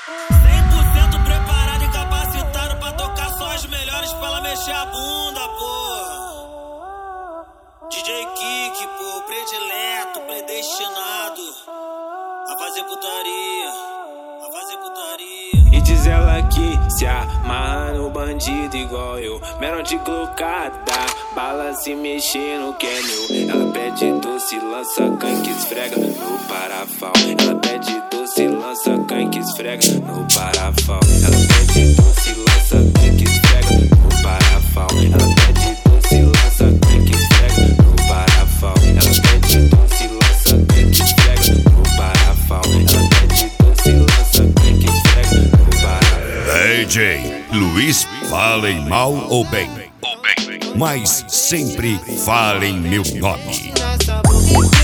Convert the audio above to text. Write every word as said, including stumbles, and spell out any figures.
cem por cento preparado e capacitado pra tocar só as melhores pra ela mexer a bunda, porra. D J Kik, pô, predileto, predestinado a fazer putaria, a fazer putaria. E diz ela que se amarra no bandido igual eu, menor de glocada, bala se mexer no canil. Ela pede doce, lança canque, esfrega no parafal. Ela pede doce, lança canque, esfrega no parafal. Ela pede doce, lança canque, esfrega no parafal. Ela pede doce, lança canque, esfrega no parafal. Ela pede doce, lança canque, esfrega no parafal. Ela pede doce, lança canque, esfrega no parafal. D J Luiz, falem mal ou bem, mas sempre falem meu nome.